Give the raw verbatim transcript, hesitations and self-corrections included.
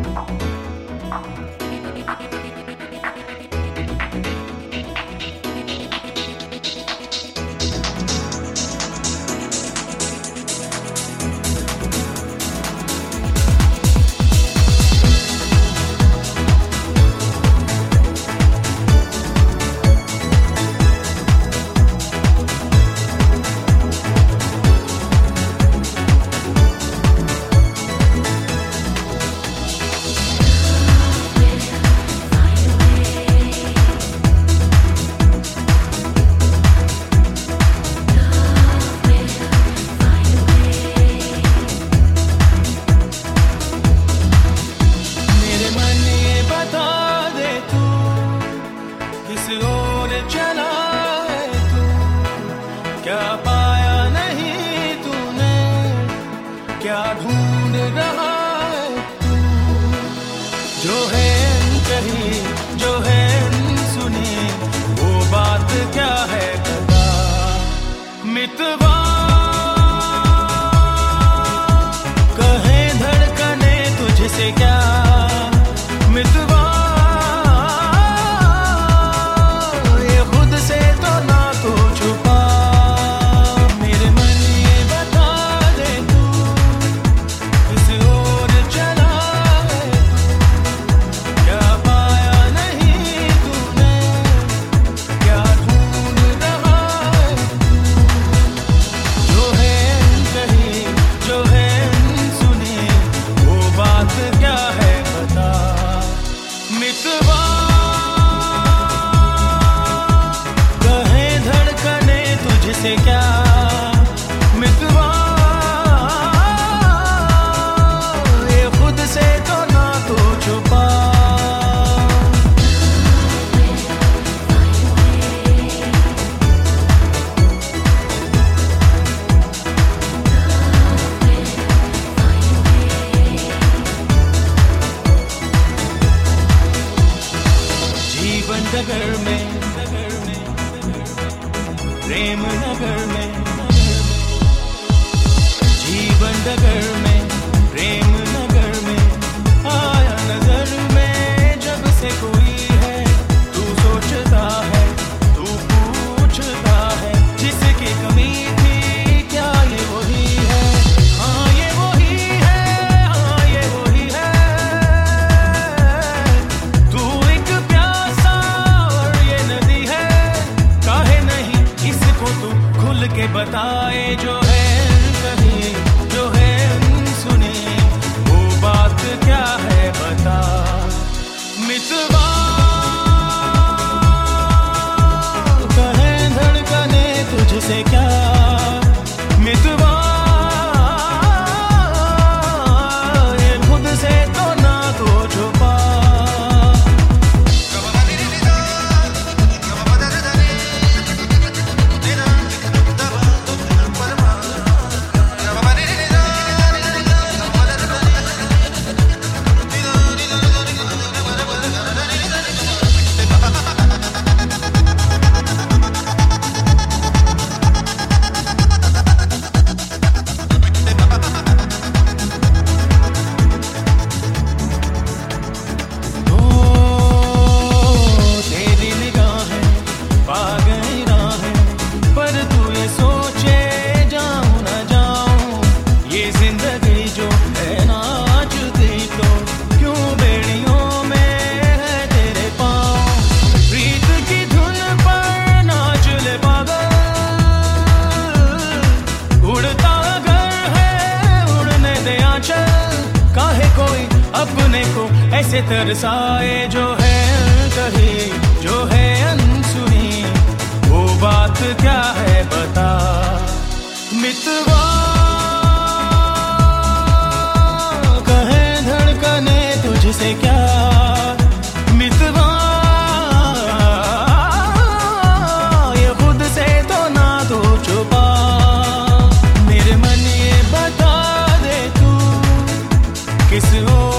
क्या ढूंढ रहा है तू? जो है कहीं, जो है सुनी, वो बात क्या है बता मितवा। कहे धड़कने तुझसे क्या मितवा, ये खुद से तो ना तू छुपा। मेरे मन ये बता दे तू किस ओर चला है तू? क्या पाया नहीं तूने, क्या ढूंढ रहा है तू? जो है कहीं, जो है सुनी, वो बात क्या है बता मितवा। कहे धड़कने तुझसे क्या मितवा, ये खुद से तो ना तू छुपा। जीवन डगर में, प्रेम नगर में, जीवन डगर में, प्रेम नगर में, आया नजर में जब से कोई है। तू सोचता है, तू पूछता है, जिसकी कमी थी क्या ये वही है? हाँ ये वही है, हाँ ये वही है। तू एक प्यासा और ये नदी है, काहे नहीं इसको तू खुल के बताए। जो है कहीं, जो है सुनी, वो बात क्या है बता मितवा। कहे धड़कने तुझसे क्या मितवा, ये खुद से तो ना तू छुपा। अपने को ऐसे तरसाए। जो है कहीं, जो है अनसुनी, वो बात क्या है बता मितवा। कहे धड़कने तुझसे क्या मितवा, ये खुद से तो ना तू छुपा। मेरे मन ये बता दे तू किस ओर